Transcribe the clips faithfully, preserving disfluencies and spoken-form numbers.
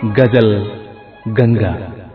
गजल गंगा।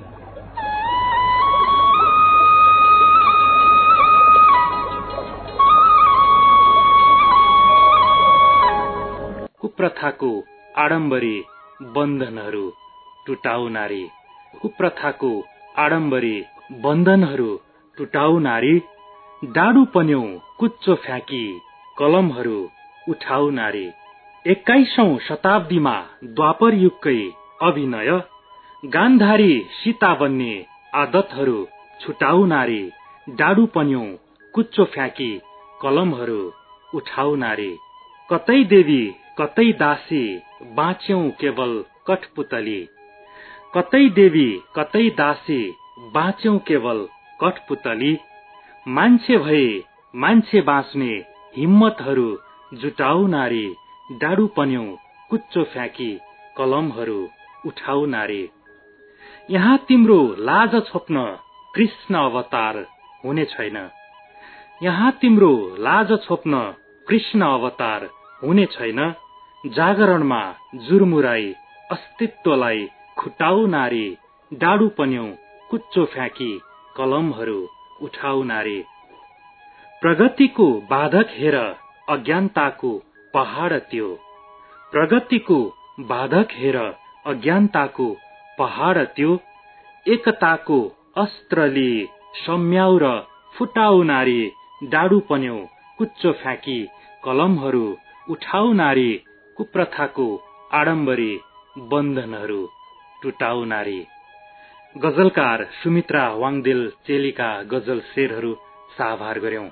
कुप्रथाको आडम्बरी बन्धनहरू टुटाउ नारी, कुप्रथाको आडम्बरी बन्धनहरू टुटाउ नारी, डाडु पन्यौ कुच्चो फ्याँकी कलमहरू उठाउ नारी। एक्काइसौं शताब्दीमा द्वापर युगकै अभिनय, गान्धारी सीता बन्ने आदतहरू छुटाउ नारी, डाडु पन्यौ कुच्चो फ्याँकी कलमहरू उठाउ नारी। कतै देवी कतै दासी बाँच्यौ केवल कठपुतली, कतै देवी कतै दासी बाँच्यौ केवल कठपुतली। मान्छे भए मान्छे बाँच्ने हिम्मतहरू जुटाउ नारी, डाडु पन्यौ कुच्चो फ्याँकी कलमहरू उठाउ नारी। यहाँ तिम्रो लाज छोप्न कृष्ण अवतार हुने छैन, यहाँ तिम्रो लाज छोप्न कृष्ण अवतार हुने छैन। जागरणमा जुरमुराई अस्तित्वलाई खुटाउ नारी, डाडु पन्यौ कुच्चो फ्याँकी कलमहरू उठाउ नारी। प्रगतिको बाधक हेर अज्ञानताको पहाड त्यो, प्रगतिको बाधक हेर अज्ञानताको पहाड त्यो। एकताको अस्त्रले सम्याउ र फुटाउ नारी, डाडु पन्यौ कुच्चो फ्याँकी कलमहरू उठाउ नारी। कुप्रथाको आडम्बरी बन्धनहरू टुटाउ नारी। गजलकार सुमित्रा वाङदेल चेलीका गजल शेरहरू साभार गर्यौं।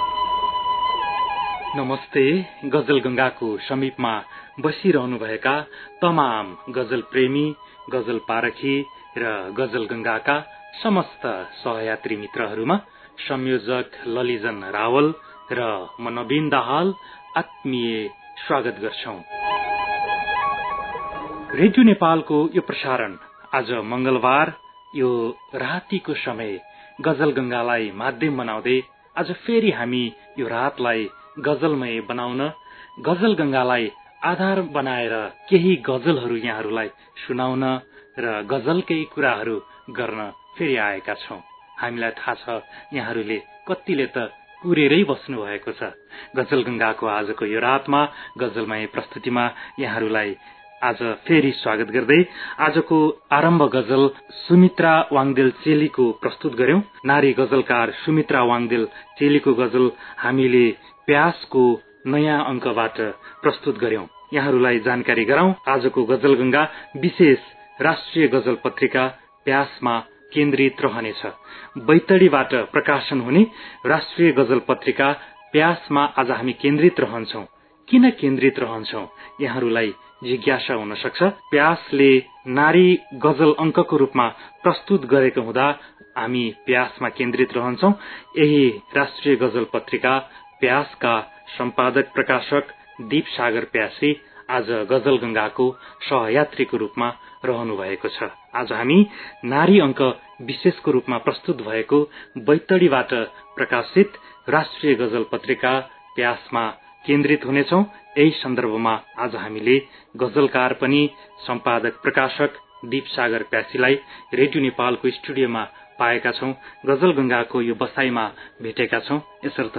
नमस्ते। गजल गंगाको समीपमा बसिरहनुभएका तमाम गजल प्रेमी, गजल पारखी र गजल गंगाका समस्त सहयात्री मित्रहरूमा संयोजक ललिजन रावल र म नवीन दाहाल आत्मीय स्वागत गर्छौं। रेडियो नेपालको यो प्रसारण आज मंगलबार, यो रातिको समय गजल गंगालाई माध्यम बनाउँदै आज फेरि हामी यो रातलाई गजलमय बनाउन, गजल गंगालाई आधार बनाएर केही गजलहरू यहाँहरूलाई सुनाउन र गजलकै कुराहरू गर्न फेरि आएका छौं। हामीलाई थाहा छ यहाँहरूले कतिले त कुरेरै बस्नु भएको छ। गजल गंगाको आजको यो रातमा गजलमय प्रस्तुतिमा यहाँहरूलाई आज फेरि स्वागत गर्दै आजको आरम्भ गजल सुमित्रा वाङदेल चेलीको प्रस्तुत गर्यौं। नारी गजलकार सुमित्रा वाङदेल चेलीको गजल हामीले प्यासको नयाँ अंकबाट प्रस्तुत गर्यौं। यहाँहरूलाई जानकारी गराउँ, आजको गजल गंगा विशेष राष्ट्रिय गजल पत्रिका प्यासमा केन्द्रित रहनेछ। बैतडीबाट प्रकाशन हुने राष्ट्रिय गजल पत्रिका प्यासमा आज हामी केन्द्रित रहन्छौं। किन केन्द्रित रहन्छौं यहाँहरूलाई जिज्ञासा हुन सक्छ। प्यासले नारी गजल अंकको रूपमा प्रस्तुत गरेको हुँदा हामी प्यासमा केन्द्रित रहन्छौं। यही राष्ट्रिय गजल पत्रिका प्यासका सम्पादक प्रकाशक दीप सागर प्यासी आज गजल गंगाको सहयात्रीको रूपमा रहनु भएको छ। आज हामी नारी अंक विशेषको रूपमा प्रस्तुत भएको बैतडीबाट प्रकाशित राष्ट्रिय गजल पत्रिका प्यासमा केन्द्रित हुनेछौं। यही सन्दर्भमा आज हामीले गजलकार पनि सम्पादक प्रकाशक दीप सागर प्यासीलाई रेडियो नेपालको स्टुडियोमा पाएका छौं। गजल गंगाको यो बसाईमा भेटेका छौं। यसर्थ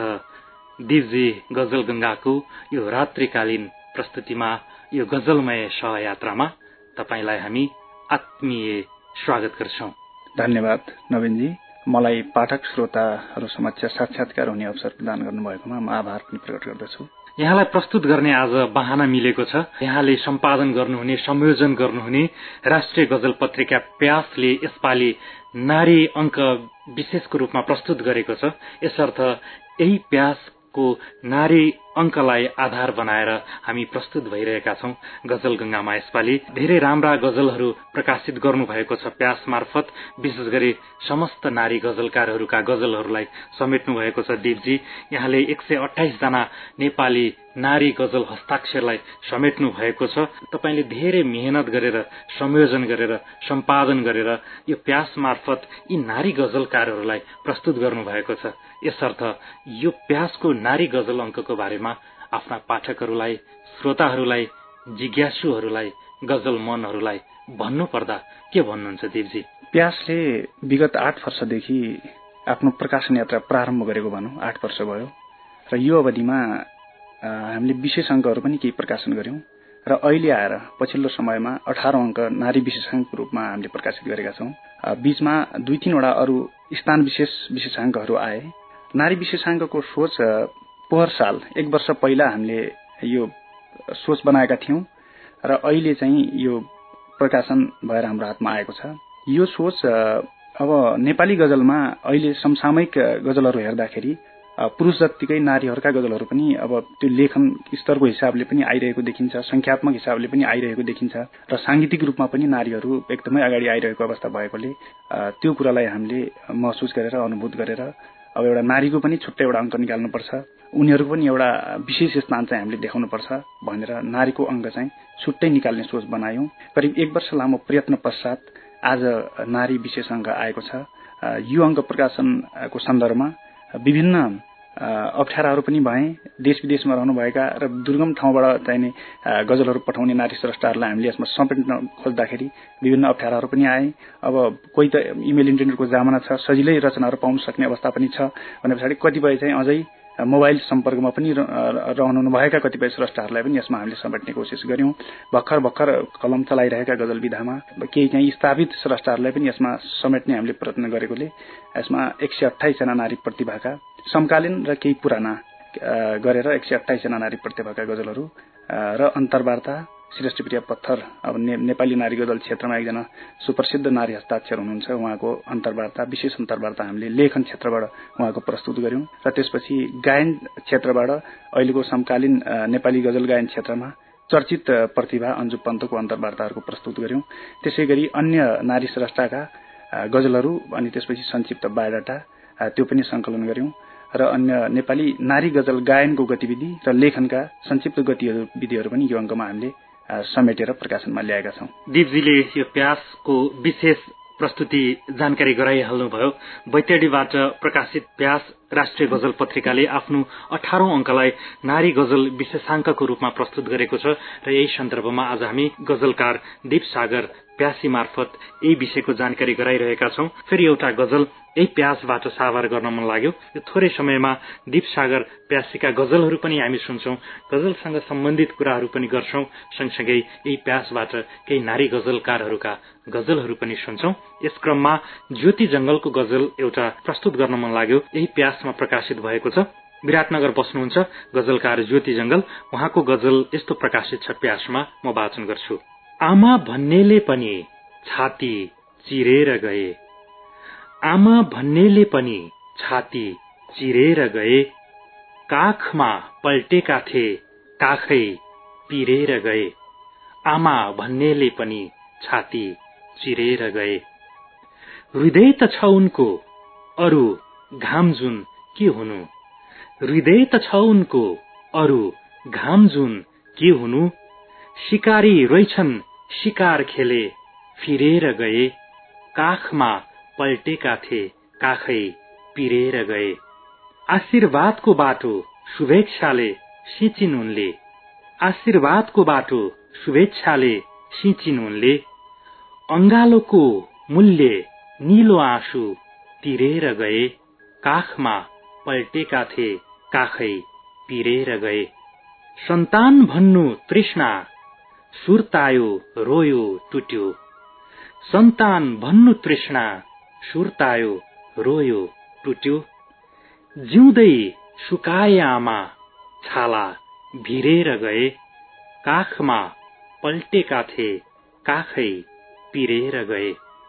दीपजी, गजल गंगाको यो रात्रिकालीन प्रस्तुतिमा, यो गजलमय सहयात्रामा तपाईलाई हामी आत्मीय स्वागत गर्छौं। धन्यवाद नवीनजी। मलाई पाठक श्रोताहरू समक्ष साक्षात्कार हुने अवसर प्रदान गर्नुभएकोमा म आभार पनि प्रकट गर्दछु। यहाँलाई प्रस्तुत गर्ने आज बहाना मिलेको छ। यहाँले सम्पादन गर्नुहुने, संयोजन गर्नुहुने राष्ट्रिय गजल पत्रिका प्यासले यसपालि नारी अंक विशेषको रूपमा प्रस्तुत गरेको छ। यसर्थ यही प्यासको नारी अंकलाई आधार बनाएर हामी प्रस्तुत भइरहेका छौं। गजल गंगामा यसपालि धेरै राम्रा गजलहरू प्रकाशित गर्नु भएको छ प्यास मार्फत। विशेष गरी समस्त नारी गजलकारहरूका गजलहरूलाई समेट्नु भएको छ। दीपजी, यहाँले एक सय अठाइस जना नेपाली नारी गजल हस्ताक्षरलाई समेट्नु भएको छ। तपाईले धेरै मेहनत गरेर, संयोजन गरेर, सम्पादन गरेर यो प्यास मार्फत यी नारी गजलकारहरूलाई प्रस्तुत गर्नु भएको छ। यसर्थ यो प्यासको नारी गजल अंकको बारेमा आफ्ना पाठकहरूलाई, श्रोताहरूलाई जिज्ञासुहरूलाई गजल मनहरूलाई भन्नु पर्दा के भन्नुहुन्छ देवजी? प्यासले विगत आठ वर्षदेखि आफ्नो प्रकाशन यात्रा प्रारम्भ गरेको भनौँ, आठ वर्ष भयो र यो अवधिमा हामीले विशेषाङ्कहरू पनि केही प्रकाशन गर्यौं र अहिले आएर पछिल्लो समयमा अठारौं अङ्क नारी विशेषाङ्कको रूपमा हामीले प्रकाशित गरेका छौं। बीचमा दुई तीनवटा अरू स्थान विशेष विशेषाङ्कहरू आए। नारी विशेषाङ्कको सोच पोहोर साल एक वर्ष पहिला हामीले यो सोच बनाएका थियौं र अहिले चाहिँ यो प्रकाशन भएर हाम्रो हातमा आएको छ। यो सोच अब नेपाली गजलमा अहिले समसामयिक गजलहरू हेर्दाखेरि पुरुष जत्तिकै नारीहरूका गजलहरू पनि अब त्यो लेखन स्तरको हिसाबले पनि आइरहेको देखिन्छ, संख्यात्मक हिसाबले पनि आइरहेको देखिन्छ र सांगीतिक रूपमा पनि नारीहरू एकदमै अगाडि आइरहेको अवस्था भएकोले त्यो कुरालाई हामीले महसुस गरेर अनुभूत गरेर अब एउटा नारीको पनि छुट्टै एउटा अङ्क निकाल्नुपर्छ, उनीहरूको पनि एउटा विशेष स्थान चाहिँ हामीले देखाउनुपर्छ भनेर नारीको अङ्क चाहिँ छुट्टै निकाल्ने सोच बनायौं। करिब एक वर्ष लामो प्रयत्न पश्चात आज नारी विशेष अङ्क आएको छ। यो अङ्क प्रकाशनको सन्दर्भमा विभिन्न अप्ठ्याराहरू पनि भए। देश विदेशमा रहनुभएका र दुर्गम ठाउँबाट चाहिने गजलहरू पठाउने नारी स्रष्टाहरूलाई हामीले यसमा समेट्न खोज्दाखेरि विभिन्न अप्ठ्याराहरू पनि आए। अब कोही त इमेल इन्टरनेटको जमाना छ, सजिलै रचनाहरू पाउन सक्ने अवस्था पनि छ भने पछाडि कतिपय चाहिँ अझै मोबाइल सम्पर्कमा पनि रहनुभएका कतिपय स्रष्टाहरूलाई पनि यसमा हामीले समेट्ने कोसिस गर्यौं। भर्खर भर्खर कलम चलाइरहेका गजल विधामा केही चाहिँ स्थापित स्रष्टाहरूलाई पनि यसमा समेट्ने हामीले प्रयत्न गरेकोले यसमा एक सय अठाइस जना नारी प्रतिभाका समकालीन र केही पुराना गरेर एक सय अठाइस जना नारी प्रतिभाका गजलहरू र अन्तर्वार्ता श्रेष्ठप्रिया पत्थर अब ने, नेपाली नारी गजल क्षेत्रमा एकजना सुप्रसिद्ध नारी हस्ताक्षर हुनुहुन्छ, उहाँको अन्तर्वार्ता विशेष अन्तर्वार्ता हामीले लेखन क्षेत्रबाट उहाँको प्रस्तुत गर्यौं र त्यसपछि गायन क्षेत्रबाट अहिलेको समकालीन नेपाली गजल गायन क्षेत्रमा चर्चित प्रतिभा अन्जु पन्तको अन्तर्वार्ताहरूको प्रस्तुत गर्यौं। त्यसै गरी अन्य नारी स्रष्टाका गजलहरू अनि त्यसपछि संक्षिप्त बायोडाटा त्यो पनि संकलन गर्यौं र अन्य नेपाली नारी गजल गायनको गतिविधि र लेखनका संक्षिप्त गतिविधिहरू पनि यो अङ्कमा हामीले समेटेर प्रकाशनमा ल्याएका छौं। दिपजीले यो प्यासको विशेष प्रस्तुति जानकारी गराइहाल्नुभयो। बैतडीबाट प्रकाशित प्यास राष्ट्रिय गजल पत्रिकाले आफ्नो अठारौं अङ्कलाई नारी गजल विशेषाङ्कको रूपमा प्रस्तुत गरेको छ र यही सन्दर्भमा आज हामी गजलकार दीप सागर प्यासी मार्फत यही विषयको जानकारी गराइरहेका छौं। फेरि एउटा गजल यही प्यासबाट साभार गर्न मन लाग्यो। यो थोरै समयमा दीप सागर प्यासीका गजलहरू पनि हामी सुन्छौं, गजलसँग सम्बन्धित कुराहरू पनि गर्छौं, सँगसँगै यही प्यासबाट केही नारी गजलकारहरूका गजलहरू पनि सुन्छौं। यस क्रममा ज्योति जंगलको गजल एउटा प्रस्तुत गर्न मन लाग्यो, यही प्यासमा प्रकाशित भएको छ। विराटनगर बस्नुहुन्छ गजलकार ज्योति जंगल, उहाँको गजल यस्तो प्रकाशित छ प्यासमा, म वाचन गर्छु। आमा भन्नेले पनि छाती चिरेर गए, आमा भन्नेले पनि छाती चिरेर गए, काखमा पल्टेका थे काखै पिरेर गए, आमा भन्नेले पनि छाती चिरेर गए। हृदय त छ उनको अरू घाम जुन के हुनु, हृदय त छ उनको अरू घाम जुन के हुनु, शिकारी रहेछन् शिकार खेले फिरेर गए, काखमा पल्टेका थे काखै पिरेर गए। आशीर्वादको बाटो शुभेच्छाले सिंचिन् उनले, आशीर्वादको बाटो शुभेच्छाले सिंचिन् उनले, अंगालोको मूल्य नीलो आँसु तिरेर गए, काखमा पल्टेका थे काखै पिरेर गए। सन्तान भन्नु तृष्णा सुर्तायो रोयो टुट्यो, सन्तान भन्नु तृष्णा सुर्तायो रोयो टुट्यो, जिउँदै सुकाए आमा छाला भिरेर गए, काखमा पल्टेका थे काखै पिरेर गए।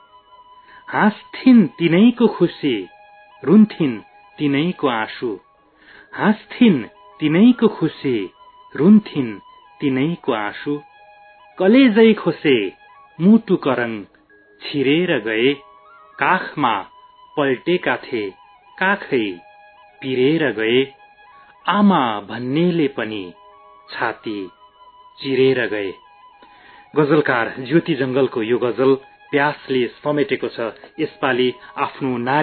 हाँस्थिन् तिनैको खुसी रुन्थिन् तिनैको आँसु, हाँस्थिन् तिनैको खुसी रुन्थिन् तिनैको आँसु, कलेजै खोसे मुटु करङ छिरेर गए, काखमा पल्टेका थे काखै पिरेर गए, आमा भन्नेले पनि छाती चिरेर गए। गजलकार ज्योति जंगलको यो गजल प्यासले समेटेको छ। यसपालि आफ्नो नारी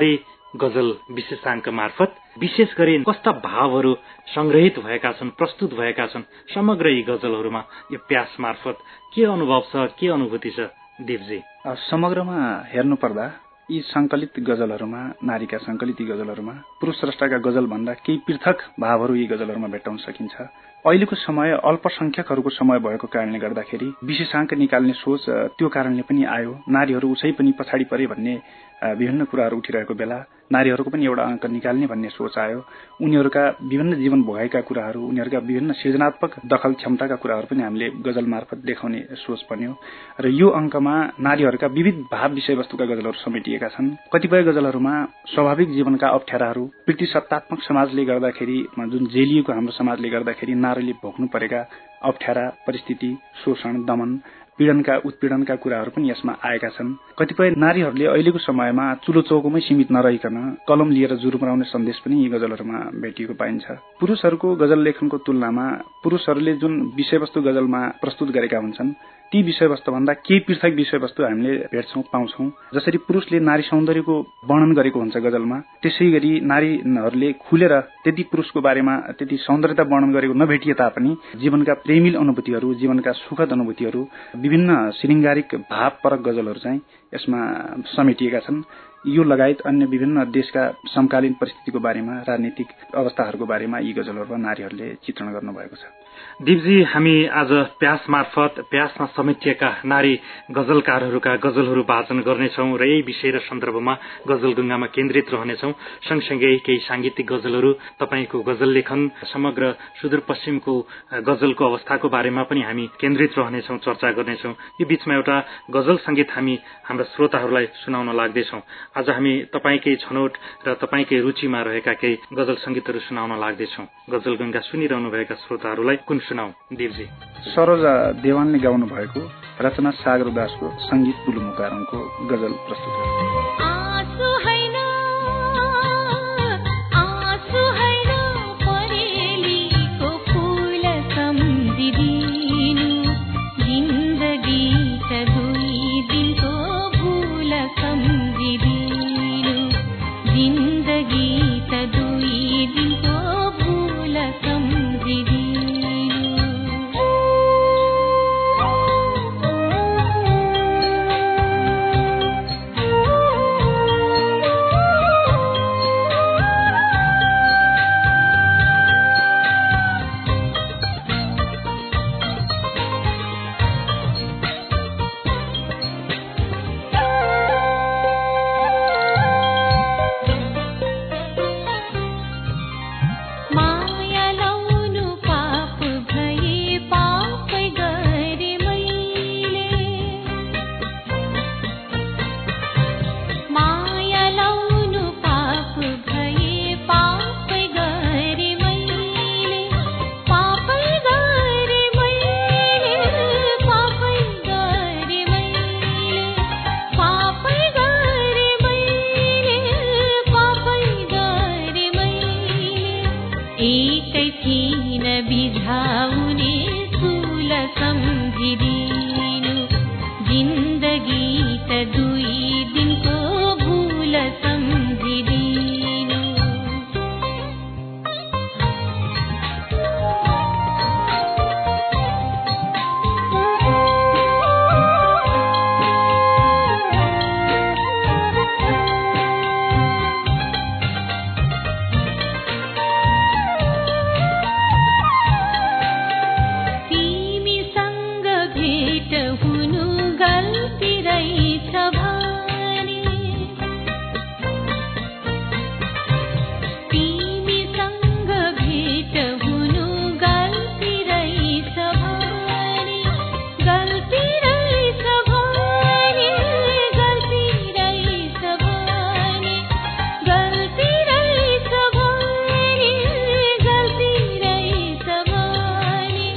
गजल विशेषाङ्क मार्फत विशेष गरी कस्ता भावहरू संग्रहित भएका छन्, प्रस्तुत भएका छन् समग्र यी गजलहरूमा यो प्यास मार्फत के अनुभव छ, के अनुभूति छ देवजी? समग्रमा हेर्नु पर्दा यी संकलित गजलहरूमा, नारीका संकलित यी गजलहरूमा पुरुष स्रष्टाका गजल भन्दा केही पृथक भावहरू यी गजलहरूमा भेट्टाउन सकिन्छ। अहिलेको समय अल्पसंख्यकहरूको समय भएको कारणले गर्दाखेरि विशेषाङ्क निकाल्ने सोच त्यो कारणले पनि आयो। नारीहरू उसै पनि पछाडि परे भन्ने विभिन्न कुराहरू उठिरहेको बेला नारीहरूको पनि एउटा अङ्क निकाल्ने भन्ने सोच आयो। उनीहरूका विभिन्न जीवन भोगाएका कुराहरू, उनीहरूका विभिन्न सृजनात्मक दखल क्षमताका कुराहरू पनि हामीले गजल मार्फत देखाउने सोच बन्यो र यो अङ्कमा नारीहरूका विविध भाव विषयवस्तुका गजलहरू समेटिएका छन्। कतिपय गजलहरूमा स्वाभाविक जीवनका अप्ठ्याराहरू, प्रतिसत्तात्मक समाजले गर्दाखेरि जुन जेलिएको हाम्रो समाजले गर्दाखेरि नारीले भोग्नु परेका अप्ठ्यारा परिस्थिति, शोषण, दमन, पीडनका उत्पीडनका कुराहरू पनि यसमा आएका छन्। कतिपय नारीहरूले अहिलेको समयमा चुलो चौकोमै सीमित नरहिकन कलम लिएर जुरुमराउने सन्देश पनि यी गजलहरूमा भेटिएको पाइन्छ। पुरुषहरूको गजल लेखनको तुलनामा पुरुषहरूले जुन विषयवस्तु गजलमा प्रस्तुत गरेका हुन्छन् ती विषयवस्तुभन्दा केही पृथक विषयवस्तु हामीले भेट्छौँ, पाउँछौँ। जसरी पुरुषले नारी सौन्दर्यको वर्णन गरेको हुन्छ गजलमा, त्यसै गरी नारीहरूले खुलेर त्यति पुरुषको बारेमा त्यति सौन्दर्यता वर्णन गरेको नभेटिए तापनि जीवनका प्रेमिल अनुभूतिहरू, जीवनका सुखद अनुभूतिहरू, विभिन्न श्रृङ्गारिक भावपरक गजलहरू चाहिँ यसमा समेटिएका छन्। यो लगायत अन्य विभिन्न देशका समकालीन परिस्थितिको बारेमा, राजनीतिक अवस्थाहरूको बारेमा यी गजलहरूमा नारीहरूले चित्रण गर्नुभएको छ। दिपजी, हामी आज प्यास मार्फत प्यासमा समेटिएका नारी गजलकारहरूका गजलहरू वाचन गर्नेछौँ र यही विषय र सन्दर्भमा गजल गंगामा केन्द्रित रहनेछौँ। सँगसँगै केही सांगीतिक गजलहरू, तपाईँको गजल लेखन, समग्र सुदूरपश्चिमको गजलको अवस्थाको बारेमा पनि हामी केन्द्रित रहनेछौँ, चर्चा गर्नेछौँ। यो बीचमा एउटा गजल संगीत हामी हाम्रा श्रोताहरूलाई सुनाउन लाग्दैछौँ। आज हामी तपाईँकै छनौट र तपाईँकै रुचिमा रहेका केही गजल संगीतहरू सुनाउन लाग्दैछौँ। गजल गंगा सुनिरहनुभएका श्रोताहरूलाई कुन सुनाऊ देवजी? सरोजा देवानले गाउनु भएको रचना सागर दासको संगीत पुलुमुकारङको गजल प्रस्तुत गर्छु।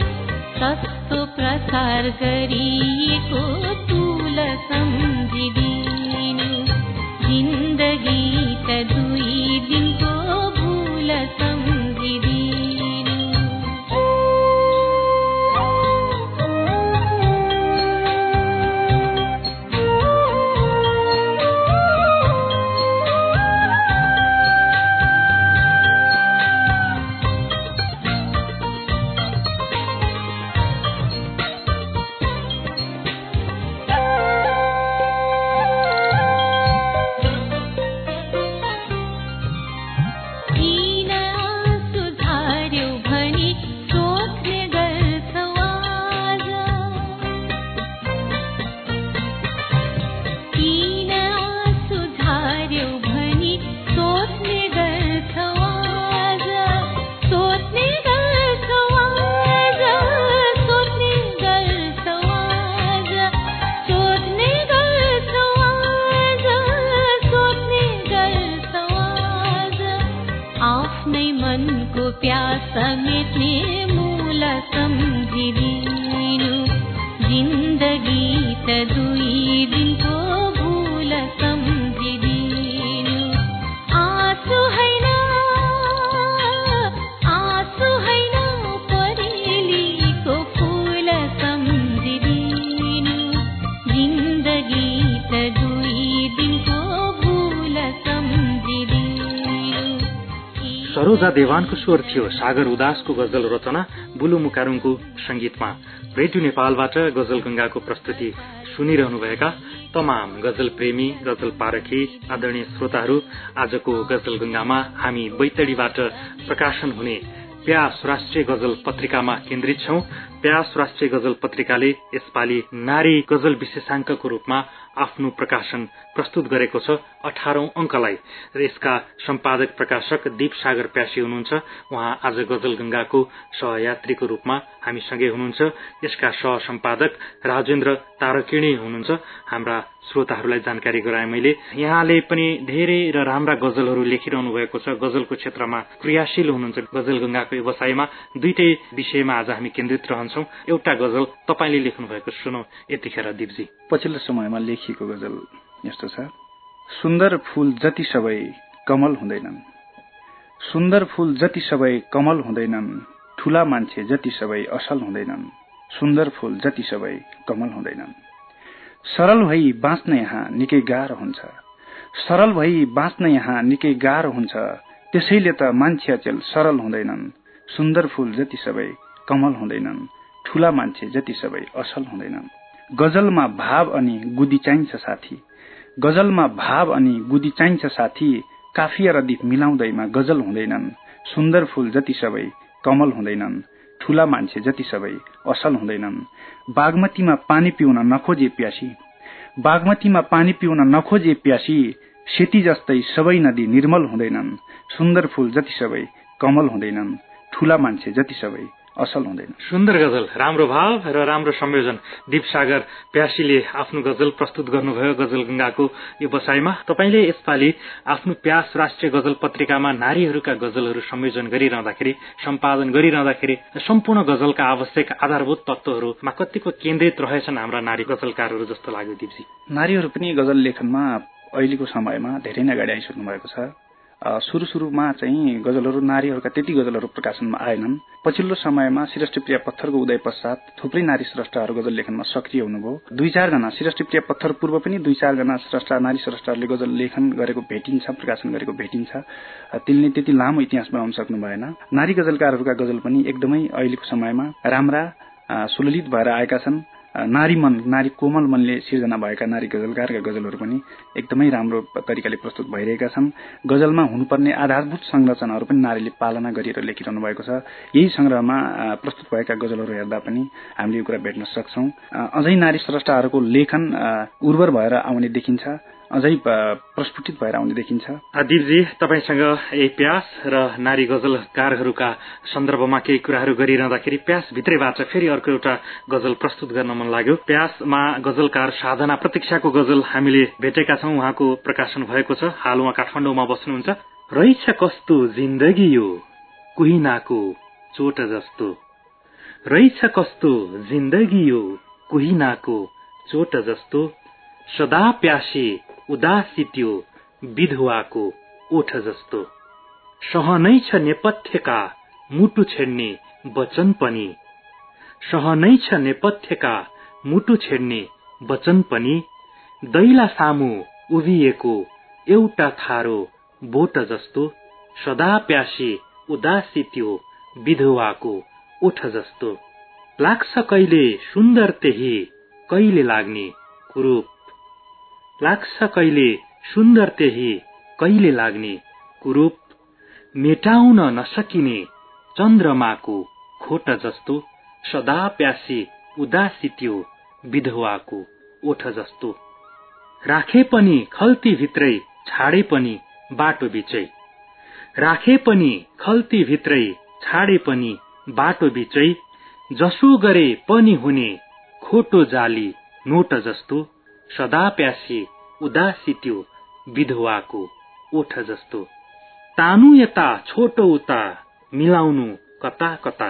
गरिएको तुल सम्झिदी को प्यास मेट्ने मूल सम्झिदिनु जिन्दगी त दुई दिनको भूल सम्झिदिनु आँसु हैन आँसु हैन परेलीको फूल सम्झिदिनु जिन्दगी त दुई दिनको भूल सम्झिदिनु। सरोजा देवानको स्वर थियो सागर उदासको गजल रचना बुलु मुकारुङको संगीतमा। रेडियो नेपालबाट गजल गंगाको प्रस्तुति सुनिरहनुभएका तमाम गजल प्रेमी गजल पारखी आदरणीय श्रोताहरू, आजको गजल गंगामा हामी बैतडीबाट प्रकाशन हुने प्यास राष्ट्रिय गजल पत्रिकामा केन्द्रित छौं। प्यास राष्ट्रिय गजल पत्रिकाले यसपालि नारी गजल विशेषांकको रूपमा आफ्नो प्रकाशन प्रस्तुत गरेको छ अठारौं अंकलाई र यसका सम्पादक प्रकाशक दीप सागर प्यासी हुनुहुन्छ। उहाँ आज गजल गंगाको सहयात्रीको रूपमा हामीसँगै हुनुहुन्छ। यसका सह सम्पादक राजेन्द्र तारकिणी हुनुहुन्छ। हाम्रा श्रोताहरूलाई जानकारी गराए मैले। यहाँले पनि धेरै र राम्रा गजलहरू लेखिरहनु भएको छ, गजलको क्षेत्रमा क्रियाशील हुनुहुन्छ। गजल गंगाको व्यवसायमा दुईटै विषयमा आज हामी केन्द्रित रहन्छौं। एउटा गजल तपाईले लेख्नु भएको सुनौ यतिखेर दीपजी। पछिल्लो समयमा लेखिएको गजल यस्तो छ। सुन्दर फूल जति सबै कमल हुँदैनन्, सुन्दर फूल जति सबै कमल हुँदैनन्, ठूला मान्छे जति सबै असल हुँदैनन्, सुन्दर फूल जति सबै कमल हुँदैनन्। सरल भई बाँच्न यहाँ निकै गाह्रो हुन्छ, सरल भई बाँच्न यहाँ निकै गाह्रो हुन्छ, त्यसैले त मान्छे अचेल सरल हुँदैनन्, सुन्दर फूल जति सबै कमल हुँदैनन्, ठूला मान्छे जति सबै असल हुँदैनन्। गजलमा भाव अनि गुदी चाहिन्छ साथी, गजलमा भाव अनि गुदी चाहिन्छ साथी, काफिया र दीप मिलाउँदैमा गजल हुँदैनन्, सुन्दर फूल जति सबै कमल हुँदैनन्, ठूला मान्छे जति सबै असल हुँदैनन्। बागमतीमा पानी पिउन नखोजे प्यासी, बागमतीमा पानी पिउन नखोजे प्यासी, सेती जस्तै सबै नदी निर्मल हुँदैनन्, सुन्दर फूल जति सबै कमल हुँदैनन्, ठूला मान्छे जति सबै असल हुँदैन। सुन्दर गजल, राम्रो भाव र राम्रो संयोजन। दीप सागर प्यासीले आफ्नो गजल प्रस्तुत गर्नुभयो गजल गंगाको व्यवसायमा। तपाईले यसपालि आफ्नो प्यास राष्ट्रिय गजल पत्रिकामा नारीहरूका गजलहरू संयोजन गरिरहँदाखेरि, सम्पादन गरिरहँदाखेरि सम्पूर्ण गजलका आवश्यक आधारभूत तत्वहरूमा कतिको केन्द्रित रहेछन् हाम्रा नारी गजलकारहरू जस्तो लाग्यो दीपजी? नारीहरू पनि गजल लेखनमा अहिलेको समयमा धेरै नै अगाडि आइसक्नु भएको छ। सुरु सुरुमा चाहिँ गजलहरू नारीहरूका त्यति गजलहरू प्रकाशनमा आएनन्। पछिल्लो समयमा श्रेष्ठप्रिया पत्थरको उदय पश्चात थुप्रै नारी स्रष्टाहरू गजल लेखनमा सक्रिय हुनुभयो। दुई चारजना श्रेष्ठप्रिया पत्थर पूर्व पनि दुई चारजना स्रष्टा नारी स्रष्टाहरूले गजल लेखन गरेको भेटिन्छ, प्रकाशन गरेको भेटिन्छ। तिनले त्यति लामो इतिहास बनाउन सक्नु भएन। नारी गजलकारहरूका गजल पनि एकदमै अहिलेको समयमा राम्रा सुललित भएर आएका छन्। नारी मन, नारी कोमल मनले सिर्जना भएका नारी गजलकारका गजलहरू पनि एकदमै राम्रो तरिकाले प्रस्तुत भइरहेका छन्। गजलमा हुनुपर्ने आधारभूत संरचनाहरू पनि नारीले पालना गरेर लेखिरहनु भएको छ। यही संग्रहमा प्रस्तुत भएका गजलहरू हेर्दा पनि हामीले यो कुरा भेट्न सक्छौं। अझै नारी स्रष्टाहरूको लेखन उर्वर भएर आउने देखिन्छ, अझै प्रस्फुटित भएर आउने देखिन्छ। दीपजी, तपाईसँग यही प्यास र नारी गजलकारहरूका सन्दर्भमा केही कुराहरू गरिरहँदाखेरि प्यास भित्रैबाट फेरि अर्को एउटा गजल प्रस्तुत गर्न मन लाग्यो। प्यासमा गजलकार साधना प्रतीक्षाको गजल हामीले भेटेका छौं। उहाँको प्रकाशन भएको छ। हाल उहाँ काठमाडौँमा बस्नुहुन्छ। रहेछ कस्तो जिन्दगी यो कुहिनाको चोट जस्तो, रहेछ कस्तो जिन्दगी यो कुहिनाको चोट जस्तो, सदा प्यासी उदासी त्यो विधुवाको ओठ जस्तो, सहनै छ नेपथ्यका मुटु छेड्ने वचन पनि, सहनै छ नेपथ्यका मुटु छेड्ने वचन पनि, दैला सामु उभिएको एउटा थारो बोट जस्तो, सदा प्यासी उदासी त्यो विधुवाको ओठ जस्तो, लाग्छ कहिले सुन्दर त्यही कहिले लाग्ने कुरूप, लाग्छ कहिले सुन्दर त्यही कहिले लाग्ने कुरूप, मेटाउन नसकिने चन्द्रमाको खोट जस्तो, सदा प्यासी उदासी त्यो विधवाको ओठ जस्तो, राखे पनि खल्ती भित्रै छाडे पनि बाटो बिचै, राखे पनि खल्ती भित्रै छाडे पनि बाटो बिचै, जसो गरे पनि हुने खोटो जाली नोट जस्तो, सदा प्यासी उदासी त्यो विधवाको ओठ जस्तो, तानु यता छोटो उता मिलाउनु कता कता,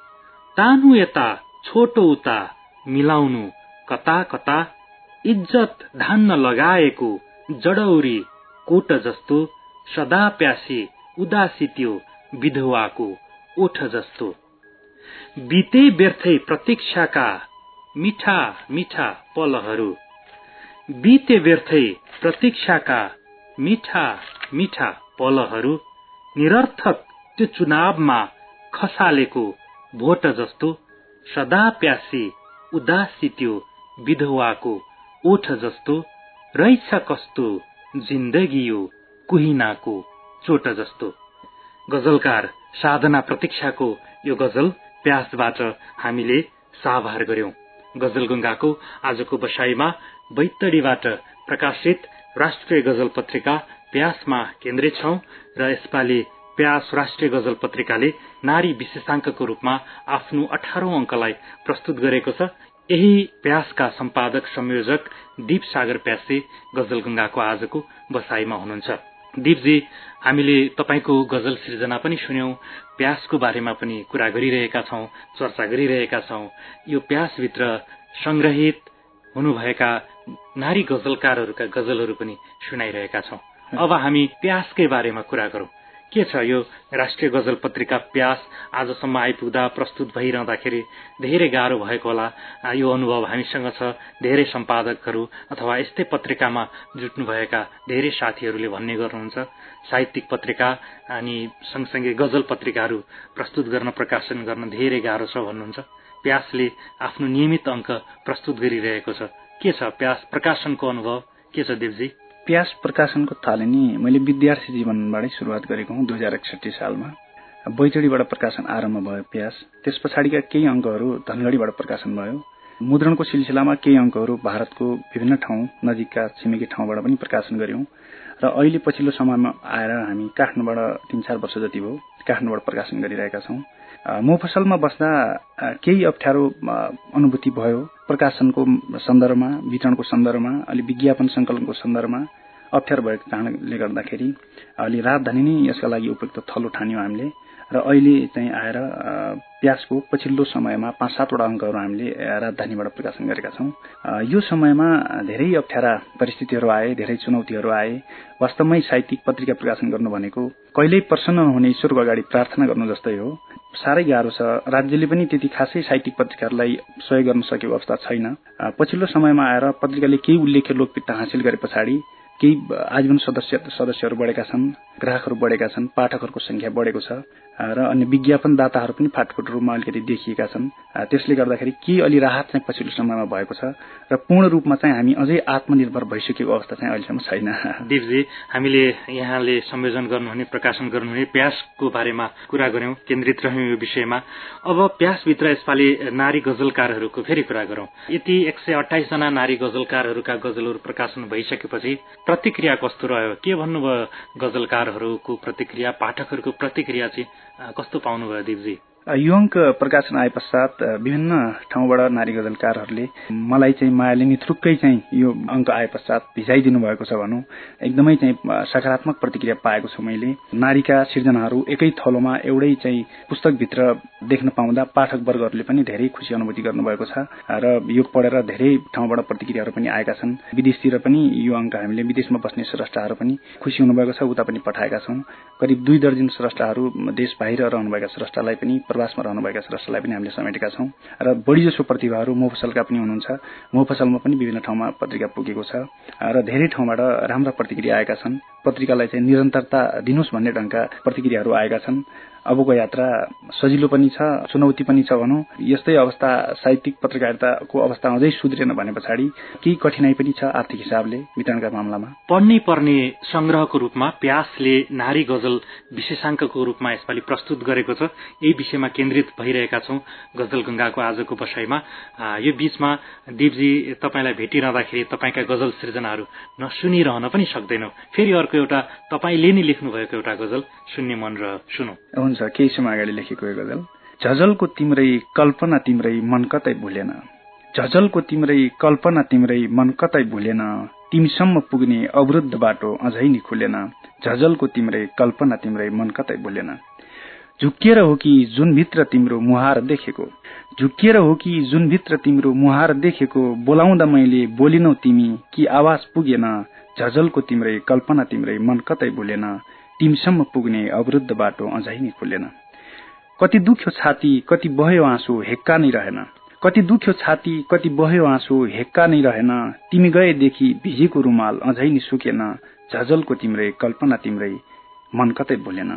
तानु यता छोटो उता मिलाउनु कता कता, इज्जत धान्न लगाएको जडौरी कोट जस्तो, सदा प्यासी उदासी त्यो विधवाको ओठ जस्तो। बिते व्यर्थै प्रतीक्षाका मिठा मिठा पलहरू, बिते व्यर्थै प्रतीक्षाका मिठा मिठा पलहरू, निरर्थक त्यो चुनावमा खसालेको भोट जस्तो, सदा प्यासी उदासी त्यो विधवाको ओठ जस्तो। रहेछ कस्तो जिन्दगी यो कुहिनाको चोट जस्तो। गजलकार साधना प्रतीक्षाको यो गजल प्यासबाट हामीले साभार गर्यौं। गजलगंगाको आजको बसाईमा बैतडीबाट प्रकाशित राष्ट्रिय गजल पत्रिका प्यासमा केन्द्रित छौं र यसपालि प्यास राष्ट्रिय गजल पत्रिकाले नारी विशेषांकको रूपमा आफ्नो अठारौं अंकलाई प्रस्तुत गरेको छ। यही प्यासका सम्पादक संयोजक दीप सागर प्यासे गजलगंगाको आजको बसाईमा हुनुहुन्छ। दीपजी, हामीले तपाईको गजल सृजना पनि सुन्यौं, प्यासको बारेमा पनि कुरा गरिरहेका छौं, चर्चा गरिरहेका छौं। यो प्यासभित्र संग्रहित हुनुभएका नारी गजलकारहरूका गजलहरू पनि सुनाइरहेका छौं। अब हामी प्यासकै बारेमा कुरा गरौं। के छ यो राष्ट्रिय गजल पत्रिका प्यास आजसम्म आइपुग्दा प्रस्तुत भइरहँदाखेरि धेरै गाह्रो भएको होला, यो अनुभव हामीसँग छ। धेरै सम्पादकहरू अथवा यस्तै पत्रिकामा जुट्नुभएका धेरै साथीहरूले भन्ने गर्नुहुन्छ, साहित्यिक पत्रिका अनि सँगसँगै गजल पत्रिकाहरू प्रस्तुत गर्न प्रकाशन गर्न धेरै गाह्रो छ भन्नुहुन्छ। प्यासले आफ्नो नियमित अंक प्रस्तुत गरिरहेको छ। के छ प्यास प्रकाशनको अनुभव के छ दिपजी? प्यास प्रकाशनको थालनी मैले विद्यार्थी जीवनबाटै सुरुवात गरेको हुँ। दुई हजार एकसठी सालमा बैतडीबाट प्रकाशन आरम्भ भयो प्यास। त्यस पछाडिका केही अंकहरू धनगढीबाट प्रकाशन भयो। मुद्रणको सिलसिलामा केही अंकहरू भारतको विभिन्न ठाउँ नजिकका छिमेकी ठाउँबाट पनि प्रकाशन गर्यौं र अहिले पछिल्लो समयमा आएर हामी काठमाडौँबाट तीन चार वर्ष जति भयो काठमाडौँबाट प्रकाशन गरिरहेका छौं। मोफसलमा बस्दा केही अप्ठ्यारो अनुभूति भयो। प्रकाशनको सन्दर्भमा, वितरणको सन्दर्भमा, अलि विज्ञापन संकलनको सन्दर्भमा अप्ठ्यारो भएको कारणले गर्दाखेरि अलि राजधानी नै यसका लागि उपयुक्त थलो ठान्यौं हामीले र अहिले चाहिँ आएर प्यासको पछिल्लो समयमा पाँच सातवटा अंकहरू हामीले राजधानीबाट प्रकाशन गरेका छौं। यो समयमा धेरै अप्ठ्यारा परिस्थितिहरू आए, धेरै चुनौतीहरू आए। वास्तवमै साहित्यिक पत्रिका प्रकाशन गर्नु भनेको कहिल्यै प्रसन्न नहुने ईश्वरको अगाडि प्रार्थना गर्नु जस्तै हो। साह्रै गाह्रो छ। राज्यले पनि त्यति खासै साहित्यिक पत्रिकाहरूलाई सहयोग गर्न सकेको अवस्था छैन। पछिल्लो समयमा आएर पत्रिकाले केही उल्लेख्य लोकप्रियता हासिल गरे पछाडि केही आजीवन सदस्य सदस्यहरू बढेका छन्, ग्राहकहरू बढेका छन्, पाठकहरूको संख्या बढेको छ र अन्य विज्ञापनदाताहरू पनि फाटफुट रूपमा अलिकति देखिएका छन्। त्यसले गर्दाखेरि के अलि राहत चाहिँ पछिल्लो समयमा भएको छ र पूर्ण रूपमा चाहिँ हामी अझै आत्मनिर्भर भइसकेको अवस्था चाहिँ अहिलेसम्म छैन। दीपजी, हामीले यहाँले संयोजन गर्नुहुने प्रकाशन गर्नुहुने प्यासको बारेमा कुरा गर्यौं, केन्द्रित रह्यौं यो विषयमा। अब प्यासभित्र यसपालि नारी गजलकारहरूको फेरि कुरा गरौं। यति एक सय अठाइस जना नारी गजलकारहरूका गजलहरू प्रकाशन भइसकेपछि प्रतिक्रिया कस्तो रह्यो? के भन्नुभयो गजलकारहरूको प्रतिक्रिया, पाठकहरूको प्रतिक्रिया चाहिँ कस्तो पाउनुभयो दिपजी? यो अंक प्रकाशन आए पश्चात विभिन्न ठाउँबाट नारी गजलकारहरूले मलाई चाहिँ मायाले निथुक्कै चाहिँ यो अंक आए पश्चात भिजाइदिनु भएको छ भनौं। एकदमै चाहिँ सकारात्मक प्रतिक्रिया पाएको छु मैले। नारीका सिर्जनाहरू एकै थलोमा एउटै चाहिँ पुस्तकभित्र देख्न पाउँदा पाठक वर्गहरूले पनि धेरै खुसी अनुभूति गर्नुभएको छ र यो पढेर धेरै ठाउँबाट प्रतिक्रियाहरू पनि आएका छन्। विदेशतिर पनि यो अंक हामीले विदेशमा बस्ने स्रष्टाहरू पनि खुसी हुनुभएको छ, उता पनि पठाएका छौं। करिब दुई दर्जन स्रष्टाहरू देश बाहिर रहनुभएका स्रष्टालाई पनि, प्रवासमा रहनुभएका स्रष्टालाई पनि हामीले समेटेका छौं र बढी जसो प्रतिभाहरू मोफसलका पनि हुनुहुन्छ। मोफसलमा पनि विभिन्न ठाउँमा पत्रिका पुगेको छ र धेरै ठाउँबाट राम्रा प्रतिक्रिया आएका छन्। पत्रिकालाई चाहिँ निरन्तरता दिनुस् भन्ने ढंगका प्रतिक्रियाहरू आएका छन्। अबको यात्रा सजिलो पनि छ, चुनौती पनि छ भनौं। यस्तै अवस्था साहित्यिक पत्रकारिताको अवस्था अझै सुध्रेन भने पछाडि केही कठिनाई पनि छ आर्थिक हिसाबले वितरणका मामलामा। पढ्नै पर्ने संग्रहको रूपमा प्यासले नारी गजल विशेषांकको रूपमा यसपालि प्रस्तुत गरेको छ। यही विषयमा केन्द्रित भइरहेका छौं गजलगंगाको आजको बसाईमा। यो बीचमा दीपजी, तपाईलाई भेटिरहँदाखेरि तपाईका गजल सृजनाहरू नसुनिरहन पनि सक्दैनौ। फेरि अर्को एउटा तपाईले नै लेख्नु भएको एउटा गजल सुन्ने मन र सुनौ। हुन्छ, केही समय अगाडि लेखेको यो गजल। झझलको तिम्रै कल्पना तिम्रै मन कतै भुलेन, झझलको तिम्रै कल्पना तिम्रै मन कतै भुलेन, तिमीसम्म पुग्ने अवरुद्ध बाटो अझै नि खुलेन, झझलको तिम्रै कल्पना तिम्रै मन कतै भुलेन। झुक्किएर हो कि जुन भित्र तिम्रो मुहार देखेको, झुक्किएर हो कि जुन भित्र तिम्रो मुहार देखेको, बोलाउँदा मैले बोलिनौ तिमी कि आवाज पुगेन, झझलको तिम्रै कल्पना तिम्रै मन कतै भुलेन, तिमीसम्म पुग्ने अवरुद्ध बाटो अझै नै खुलेन। कति दुख्यो छाती कति बह्यो आँसु हेक्का नै रहेन, कति दुख्यो छाती कति बह्यो आँसु हेक्का नै रहेन, तिमी गएदेखि भिजेको रुमाल अझै नै सुकेन, झझलको तिम्रै कल्पना तिम्रै मन कतै भुलेन।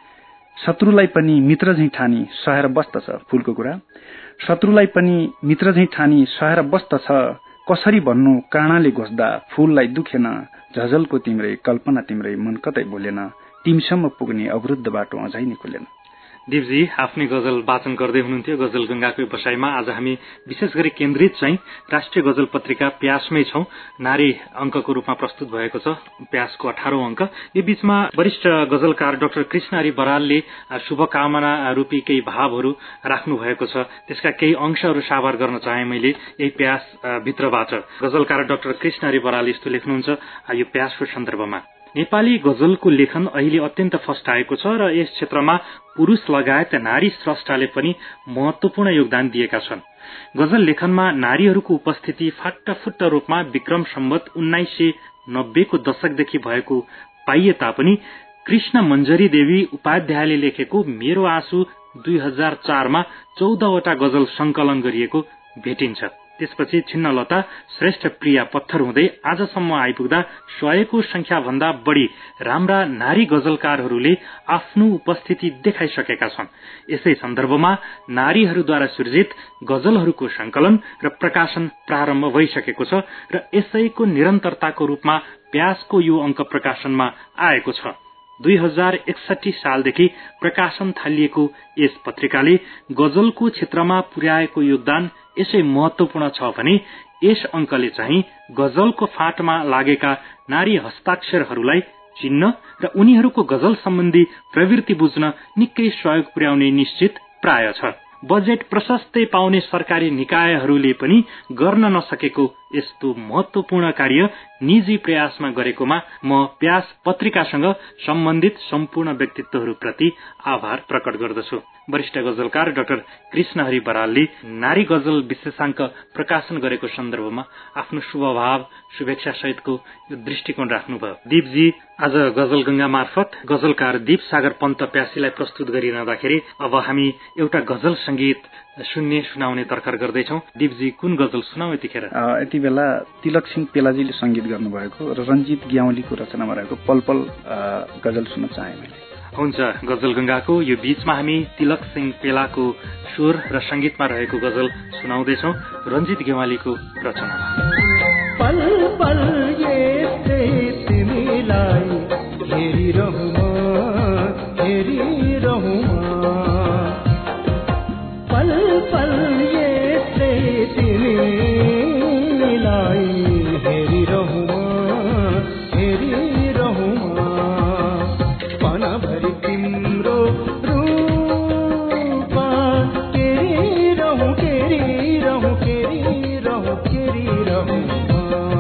शत्रुलाई पनि मित्र झैं ठानी सहेर बस्दछ फूलको कुरा, शत्रुलाई पनि मित्र झैं ठानी सहेर बस्दछ, कसरी भन्नु काँडाले घोस्दा फूललाई दुखेन, झझलको तिम्रै कल्पना तिम्रै मन कतै भुलेन, तिमीसम्म पुग्ने अवरुद्ध बाटो अझै नै खुलेन। दिपजी आफ्नै गजल वाचन गर्दै हुनुहुन्थ्यो गजल गंगाको बसाईमा। आज हामी विशेष गरी केन्द्रित चाहिँ राष्ट्रिय गजल पत्रिका प्यासमै छौं। नारी अंकको रूपमा प्रस्तुत भएको छ प्यासको अठारौं अंक। यो बीचमा वरिष्ठ गजलकार डाक्टर कृष्णहरि बरालले शुभकामना रूपी केही भावहरू राख्नु भएको छ, त्यसका केही अंशहरू साभार गर्न चाहे मैले यही प्यास भित्रबाट। गजलकार डाक्टर कृष्णहरि बरालले यस्तो लेख्नुहुन्छ यो प्यासको सन्दर्भमा। नेपाली गजलको लेखन अहिले अत्यन्त फस्टाएको छ र यस क्षेत्रमा पुरुष लगायत नारी स्रष्टाले पनि महत्वपूर्ण योगदान दिएका छन्। गजल लेखनमा नारीहरूको उपस्थिति फाट्टाफुट्टा रूपमा विक्रम सम्वत उन्नाइस सय नब्बेको दशकदेखि भएको पाइए तापनि कृष्ण मञ्जरी देवी उपाध्यायले लेखेको मेरो आँसु दुई हजार चारमा चौधवटा गजल संकलन गरिएको भेटिन्छ। त्यसपछि छिन्नलता श्रेष्ठ प्रिया पत्थर हुँदै आजसम्म आइपुग्दा सयको संख्या भन्दा बढ़ी राम्रा नारी गजलकारहरूले आफ्नो उपस्थिति देखाइसकेका छन्। यसै सन्दर्भमा नारीहरूद्वारा सृजित गजलहरूको संकलन र प्रकाशन प्रारम्भ भइसकेको छ र यसैको निरन्तरताको रूपमा प्यासको यो अंक प्रकाशनमा आएको छ। दुई हजार एकसठी सालदेखि प्रकाशन थालिएको यस पत्रिकाले गजलको क्षेत्रमा पुर्याएको योगदान यसै महत्वपूर्ण छ भने यस अंकले चाहिँ गजलको फाँटमा लागेका नारी हस्ताक्षरहरूलाई चिन्न र उनीहरूको गजल सम्बन्धी प्रवृत्ति बुझ्न निकै सहयोग पुर्याउने निश्चित प्राय छ। बजेट प्रशस्तै पाउने सरकारी निकायहरूले पनि गर्न नसकेको यस्तो महत्वपूर्ण कार्य निजी प्रयासमा गरेकोमा म प्यास पत्रिकासँग सम्बन्धित सम्पूर्ण व्यक्तित्वहरूप्रति आभार प्रकट गर्दछु। वरिष्ठ गजलकार डाक्टर कृष्णहरि बरालले नारी गजल विशेषांक प्रकाशन गरेको सन्दर्भमा आफ्नो शुभभाव शुभेच्छा सहितको यो दृष्टिकोण राख्नुभयो। दीपजी आज गजल गंगा मार्फत गजलकार दीप सागर पन्त प्यासीलाई प्रस्तुत गरिरहँदाखेरि अब हामी एउटा गजल संगीत सुन्ने सुनाउने तर्खर गर्दैछौ। दीपजी कुन गजल सुनाउ यतिखेर? यति बेला तिलक सिंह पेलाजीले संगीत गर्नुभएको र रञ्जित ग्याउलीको रचनामा रहेको पल पल गजल सुन्न चाहे मैले। हुन्छ, गजल गंगाको यो बीचमा हामी तिलक सिंह पेलाको स्वर र संगीतमा रहेको गजल सुनाउँदैछौ रञ्जित ग्याउलीको रचनामा। पल पल यस्तै तिमीलाई हेरिरहु म हेरिरहु म, पल पल यस्तै तिमीलाई हेरिरहु म हेरिरहु म, मनभरि तिम्रो रूप केरिरहु केरिरहु केरिरहु केरिरहु म,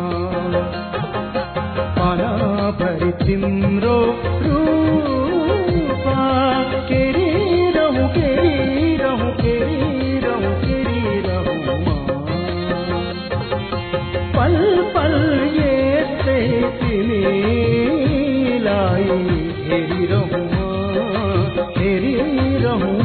मनभरि तिम्रो रूप केरिरहु केरिरहु केरिरहु केरिरहु म, पल पल यस्तै तिमीलाई हेरिरहु म हेरिरहु म।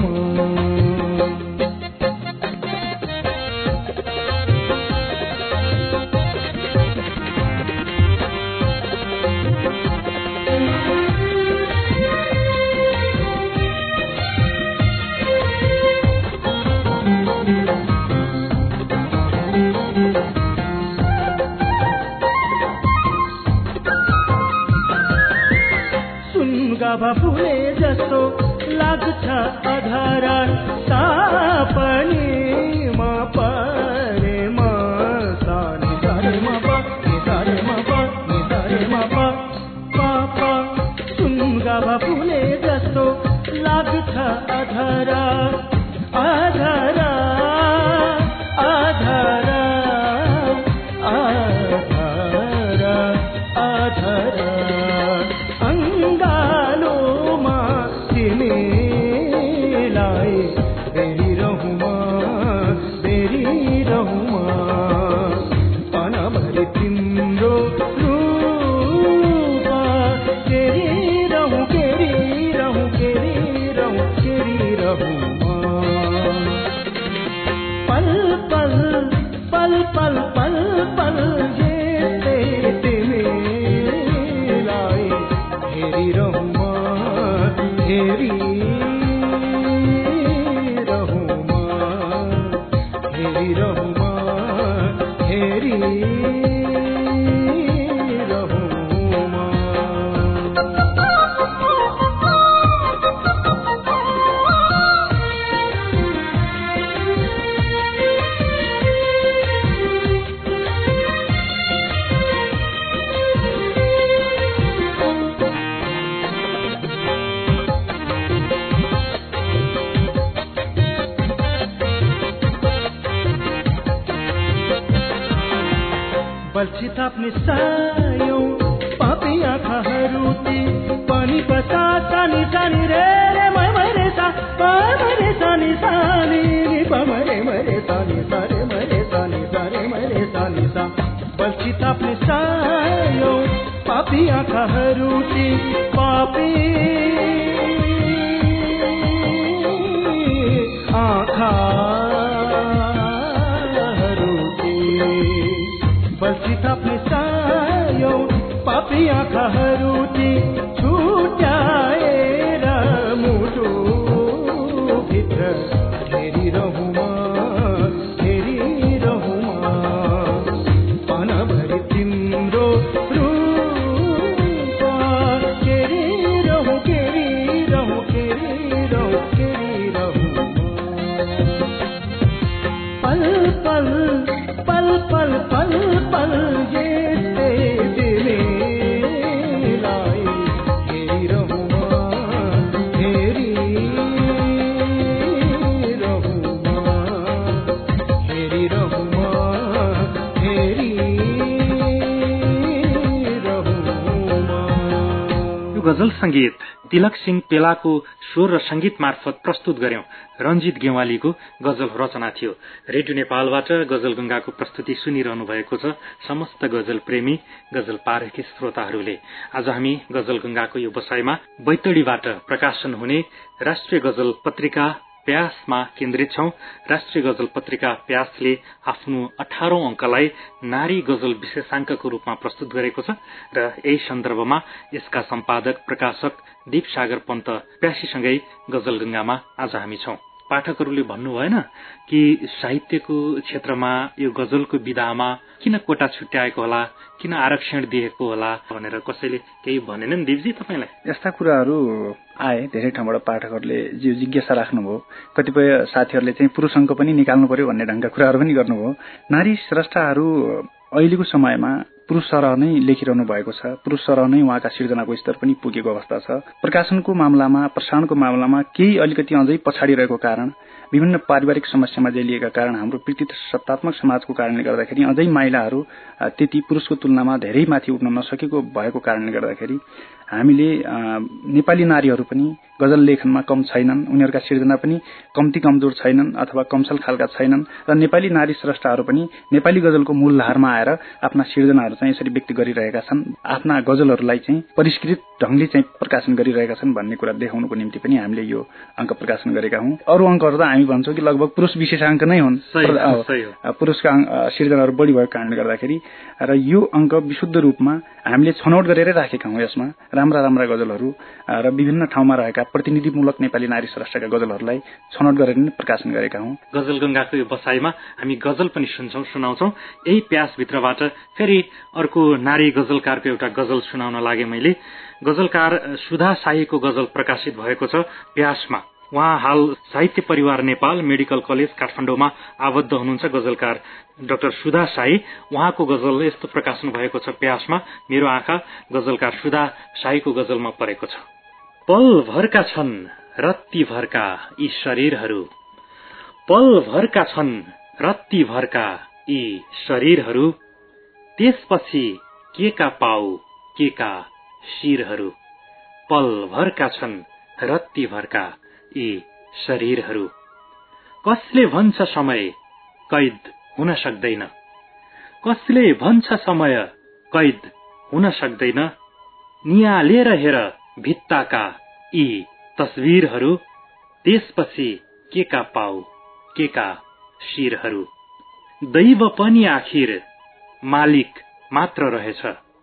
गाभा फुले जस्तो लाग्छ अधरा तापनीमा परेमा सानी सारेमा प नि सारेमा प नि सारेमा प प सुन गाभा फुले जस्तो लाग्छ अधरा अधरा अधरा अधरा अधरा अंगालोमा तिमी थाप्ने सायौं पापी आँखाहरू ती पानी पसा सानी सानी रे रे मै मरे सा मरे सानी सानी मरे मरे सानी सारे मरे सानी सारे मरे सानी सा बल्छी थाप्ने सायौं पापी आँखाहरू ती पापी आँखाहरू ती बल्छी थाप्ने सायौं पापी आँखाहरू ती छुट्याएर मुटु भित्र हेरिरहुमा हेरिरहुमा पानभरि तिम्रो रूप केरिरहु केरिरहु केरिरहु केरिरहुमा पल पल पल पल पल पल यस्तै तिमीलाई हेरिरहुमा हेरिरहुमा हेरिरहुमा हेरिरहुमा। यो गजल संगीत तिलक सिंह पेलाको स्वर र संगीत मार्फत प्रस्तुत गर्यौं रञ्जित गेवालीको गजल रचना थियो। रेडियो नेपालबाट गजल गंगाको प्रस्तुति सुनिरहनु भएको छ समस्त गजल प्रेमी गजल पारखी श्रोताहरूले। आज हामी गजल गंगाको यो बसाईमा बैतडीबाट प्रकाशन हुने राष्ट्रिय गजल पत्रिका प्यासमा केन्द्रित छौं। राष्ट्रिय गजल पत्रिका प्यासले आफ्नो अठारौं अंकलाई नारी गजल विशेषांकको रूपमा प्रस्तुत गरेको छ र यही सन्दर्भमा यसका सम्पादक प्रकाशक दीप सागर पन्त प्यासीसँगै गजल गंगामा आज हामी छौं। पाठकहरूले भन्नु भएन कि साहित्यको क्षेत्रमा यो गजलको विधामा किन कोटा छुट्याएको होला, किन आरक्षण दिएको होला भनेर कसैले केही भनेनन् दिपजी तपाईलाई? यस्ता कुराहरू आए धेरै ठाउँबाट पाठकहरूले जो जिज्ञासा राख्नुभयो। कतिपय साथीहरूले चाहिँ पुरुष अङ्क पनि निकाल्नु पर्यो भन्ने ढंगका कुराहरू पनि गर्नुभयो। नारी स्रष्टाहरू अहिलेको समयमा पुरुष सरह नै लेखिरहनु भएको छ। पुरुष सरह नै उहाँका सिर्जनाको स्तर पनि पुगेको अवस्था छ। प्रकाशनको मामलामा प्रसारणको मामलामा केही अलिकति अझै पछाडि रहेको कारण, विभिन्न पारिवारिक समस्यामा जेलिएका कारण, हाम्रो पितृसत्तात्मक समाजको कारणले गर्दाखेरि अझै महिलाहरू त्यति पुरुषको तुलनामा धेरै माथि उठ्न नसकेको भएको कारणले गर्दाखेरि हामीले नेपाली नारीहरू पनि गजल लेखनमा कम छैनन्, उनीहरूका सिर्जना पनि कम्ती कमजोर छैनन् अथवा कमसल खालका छैनन् र नेपाली नारी स्रष्टाहरू पनि नेपाली गजलको मूलधारमा आएर आफ्ना सिर्जनाहरू चाहिँ यसरी व्यक्त गरिरहेका छन्, आफ्ना गजलहरूलाई चाहिँ परिष्कृत ढंगले चाहिँ प्रकाशन गरिरहेका छन् भन्ने कुरा देखाउनुको निम्ति पनि हामीले यो अंक प्रकाशन गरेका हौं। अरू अंकहरू त हामी भन्छौं कि लगभग पुरुष विशेषांक नै हुन्, पुरुषका सिर्जनाहरू बढी भएको कारणले गर्दाखेरि र यो अंक विशुद्ध रूपमा हामीले छनौट गरेरै राखेका हौं। यसमा राम्रा राम्रा गजलहरू र विभिन्न ठाउँमा रहेका प्रतिनिधिमूलक नेपाली नारी स्रष्टाका गजलहरूलाई छनौट गरेर नै प्रकाशन गरेका हौं। गजल गंगाको यो बसाईमा हामी गजल पनि सुन्छौं, सुनाउँछौं। यही प्यास भित्रबाट फेरि अर्को नारी गजलकारको एउटा गजल सुनाउन लागे मैले। गजलकार सुधा शाहीको गजल प्रकाशित भएको छ प्यासमा। उहाँ हाल साहित्य परिवार नेपाल मेडिकल कलेज काठमाडौँमा आबद्ध हुनुहुन्छ। गजलकार डाक्टर सुधा शाही, उहाँको गजल यस्तो प्रकाशन भएको छ प्यासमा। मेरो आँखा गजलकार सुधा शाहीको गजलमा परेको छ। पल भरका छन् रत्ती भरका यी शरीरहरू, पल भरका छन् रत्ती भरका यी शरीरहरू, त्यसपछि के का पाउ के का शिरहरू, पल भरका छन् रत्ती भरका यी शरीरहरू। कसले भन्छ समय कैद हुन सक्दैन, कसले भन्छ समय कैद हुन सक्दैन, नियालेर हेर भित्ताका यी तस्विरहरू, त्यसपछि के का पाउ के का शिरहरू। दैव पनि आखिर मालिक मात्र रहेछ,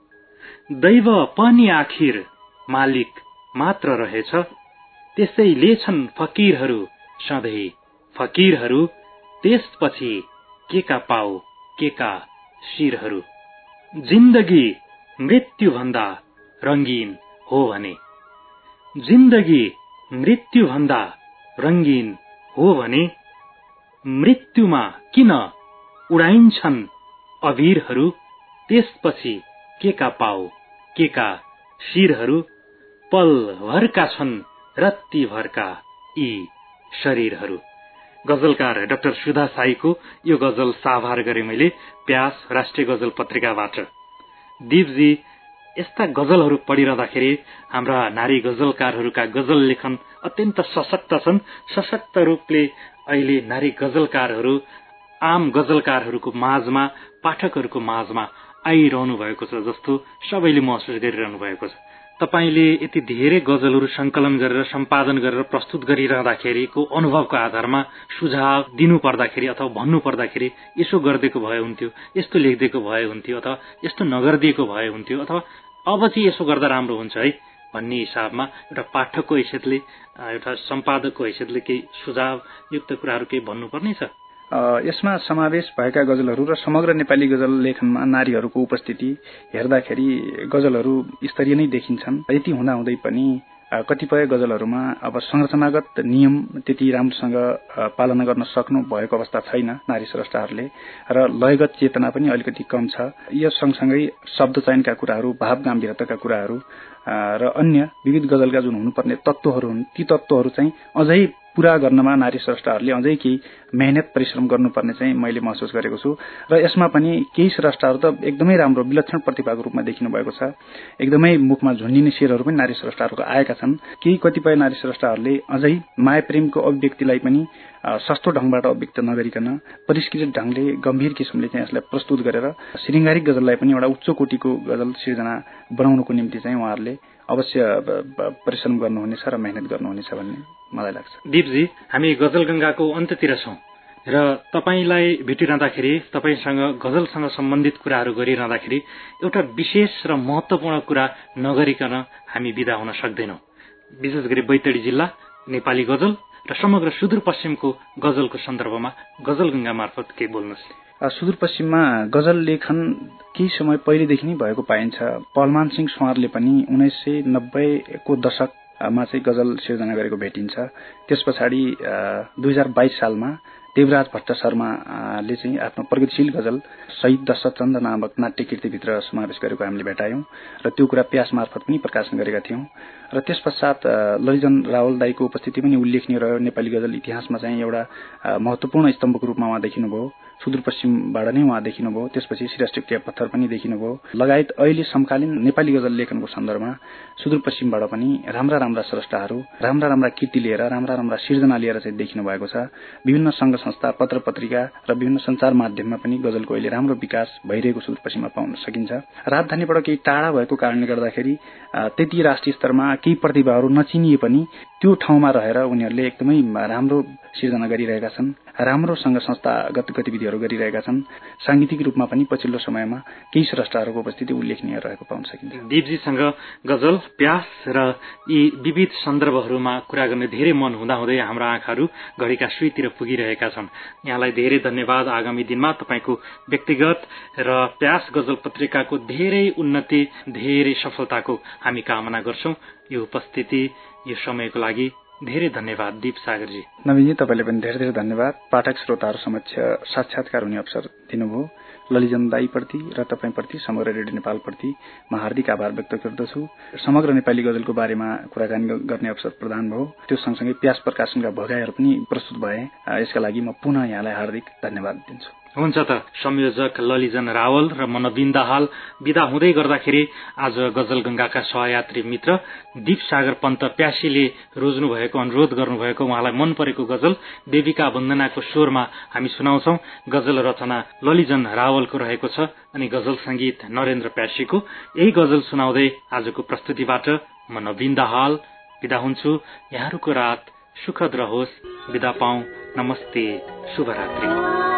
दैव पनि आखिर मालिक मात्र रहेछ, त्यसैले छन् फकीरहरू सधैँ फकीरहरू, त्यसपछि के का पाउ के का शिरहरू। जिन्दगी मृत्यु भन्दा रंगीन हो भने, जिन्दगी मृत्यु भन्दा रंगीन हो भने, मृत्युमा किन उडाइन्छन् अबीरहरू, त्यसपछि के का पाउ के का शिरहरू, पल भरका छन् रत्ती भरका यी शरीरहरू। गजलकार डाक्टर सुधा शाहीको यो गजल साभार गरे मैले प्यास राष्ट्रिय गजल पत्रिकाबाट। दीपजी, यस्ता गजलहरू पढिरहँदाखेरि हाम्रा नारी गजलकारहरूका गजल लेखन अत्यन्त सशक्त छन्। सशक्त रूपले अहिले नारी गजलकारहरू आम गजलकारहरूको माझमा, पाठकहरूको माझमा आइरहनु भएको छ जस्तो सबैले महसुस गरिरहनु भएको छ। तपाईले यति धेरै गजलहरू संकलन गरेर सम्पादन गरेर प्रस्तुत गरिरहँदाखेरिको अनुभवको आधारमा सुझाव दिनु पर्दाखेरि अथवा भन्नु पर्दाखेरि यसो गरिदिएको भए हुन्थ्यो, यस्तो लेखिदिएको भए हुन्थ्यो, अथवा यस्तो नगरिदिएको भए हुन्थ्यो, अथवा अब चाहिँ यसो गर्दा राम्रो हुन्छ है भन्ने हिसाबमा एउटा पाठकको हैसियतले, एउटा सम्पादकको हैसियतले केही सुझावयुक्त कुराहरू केही भन्नुपर्ने छ? यसमा समावेश भएका गजलहरू र समग्र नेपाली गजल लेखनमा नारीहरूको उपस्थिति हेर्दाखेरि गजलहरू स्तरीय नै देखिन्छन्। यति हुँदाहुँदै पनि कतिपय गजलहरूमा अब संरचनागत नियम त्यति राम्रोसँग पालना गर्न सक्नु भएको अवस्था छैन नारी स्रष्टाहरूले, र लयगत चेतना पनि अलिकति कम छ। यस सँगसँगै शब्द चयनका कुराहरू, भाव गम्भीरताका कुराहरू र अन्य विविध गजलका जुन हुनुपर्ने तत्त्वहरू हुन् ती तत्त्वहरू चाहिँ अझै पूरा गर्नमा नारी स्रष्टाहरूले अझै केही मेहनत परिश्रम गर्नुपर्ने चाहिँ मैले महसुस गरेको छु। र यसमा पनि केही स्रष्टाहरू त एकदमै राम्रो विलक्षण प्रतिभाको रूपमा देखिनु भएको छ। एकदमै मुखमा झुन्डिने शेरहरू पनि नारी स्रष्टाहरूको आएका छन्। केही कतिपय नारी स्रष्टाहरूले अझै माया प्रेमको अभिव्यक्तिलाई पनि सस्तो ढंगबाट अभिव्यक्त नगरिकन परिष्कृत ढंगले गम्भीर किसिमले चाहिँ यसलाई प्रस्तुत गरेर श्रृंगारिक गजललाई पनि एउटा उच्च कोटिको गजल सिर्जना बनाउनको निम्ति चाहिँ उहाँहरूले अवश्य परिश्रम गर्नुहुनेछ र मेहनत गर्नुहुनेछ भन्ने मलाई लाग्छ। दीपजी, हामी गजलगंगाको अन्त्यतिर छौं र तपाईलाई भेटिरहँदाखेरि, तपाईसँग गजलसँग सम्बन्धित कुराहरू गरिरहँदाखेरि एउटा विशेष र महत्वपूर्ण कुरा नगरिकन हामी विदा हुन सक्दैनौं। विशेष गरी बैतडी जिल्ला, नेपाली गजल र समग्र सुदूरपश्चिमको गजलको सन्दर्भमा गजलगंगा मार्फत के बोल्नुहोस्। सुदूरपश्चिममा गजल लेखन केही समय पहिलेदेखि नै भएको पाइन्छ। पहलमान सिंह सुवारले पनि उन्नाइस सय नब्बेको दशकमा चाहिँ गजल सिर्जना गरेको भेटिन्छ। त्यस पछाडि दुई हजार बाइस सालमा देवराज भट्ट शर्माले चाहिँ आफ्नो प्रगतिशील गजल शहीद दशरथचन्द्र नामक नाट्यकृतिभित्र समावेश गरेको हामीले भेटायौं र त्यो कुरा प्यास मार्फत पनि प्रकाशन गरेका थियौं। र त्यस पश्चात ललिजन रावल दाईको उपस्थिति पनि उल्लेखनीय रह्यो। नेपाली गजल इतिहासमा चाहिँ एउटा महत्वपूर्ण स्तम्भको रूपमा उहाँ देखिनुभयो। सुदूरपश्चिमबाट नै उहाँ देखिनुभयो। त्यसपछि सिराजटुक्किया पत्थर पनि देखिनुभयो। लगायत अहिले समकालीन नेपाली गजल लेखनको सन्दर्भमा सुदूरपश्चिमबाट पनि राम्रा राम्रा स्रष्टाहरू, राम्रा राम्रा कृति लिएर, राम्रा राम्रा सिर्जना लिएर चाहिँ देखिनु भएको छ। विभिन्न संघ संस्था, पत्र पत्रिका र विभिन्न सञ्चार माध्यममा पनि गजलको अहिले राम्रो विकास भइरहेको सुदूरपश्चिममा पाउन सकिन्छ। राजधानीबाट केही टाढा भएको कारणले गर्दाखेरि त्यति राष्ट्रिय स्तरमा केही प्रतिभाहरू नचिनिए पनि त्यो ठाउँमा रहेर उनीहरूले एकदमै राम्रो सिर्जना गरिरहेका छन्, राम्रो संघ संस्थागत गतिविधिहरू गरिरहेका छन्। सांगीतिक रूपमा पनि पछिल्लो समयमा केही स्रष्टाहरूको उपस्थिति उल्लेखनीय रहेको पाउन सकिन्छ। दीपजीसँग गजल, प्यास र यी विविध सन्दर्भहरूमा कुरा गर्ने धेरै मन हुँदाहुँदै हाम्रा आँखाहरू घडीका सुईतिर पुगिरहेका छन्। यहाँलाई धेरै धन्यवाद। आगामी दिनमा तपाईको व्यक्तिगत र प्यास गजल पत्रिकाको धेरै उन्नति, धेरै सफलताको हामी कामना गर्छौं। यो उपस्थिति, यो समयको लागि धेरै धन्यवाद दीप सागरजी। नवीनजी, तपाईले पनि धेरै धेरै धन्यवाद। पाठक श्रोताहरू समक्ष साक्षात्कार हुने अवसर दिनुभयो। ललिजन दाईप्रति र तपाईप्रति, समग्र रेडियो नेपालप्रति म हार्दिक आभार व्यक्त गर्दछु। समग्र नेपाली गजलको बारेमा कुराकानी गर्ने अवसर प्रदान भयो। त्यो सँगसँगै प्यास प्रकाशनका भगाईहरू पनि प्रस्तुत भए। यसका लागि म पुनः यहाँलाई हार्दिक धन्यवाद दिन्छु। हुन्छ त। संयोजक ललिजन रावल र म नवीन दाहाल विदा हुँदै गर्दाखेरि आज गजलगंगाका सहयात्री मित्र दीप सागर पन्त प्यासीले रोज्नु भएको, अनुरोध गर्नुभएको उहाँलाई मन परेको गजल देविका वन्दनाको स्वरमा हामी सुनाउँछौ। गजल रचना ललिजन रावलको रहेको छ अनि गजल संगीत नरेन्द्र प्यासीको। यही गजल सुनाउँदै आजको प्रस्तुतिबाट म नवीन दाहाल विदा हुन्छु। यहाँहरूको रात सुखद रहोस्। विदा पाऊ। नमस्ते, शुभरात्रि।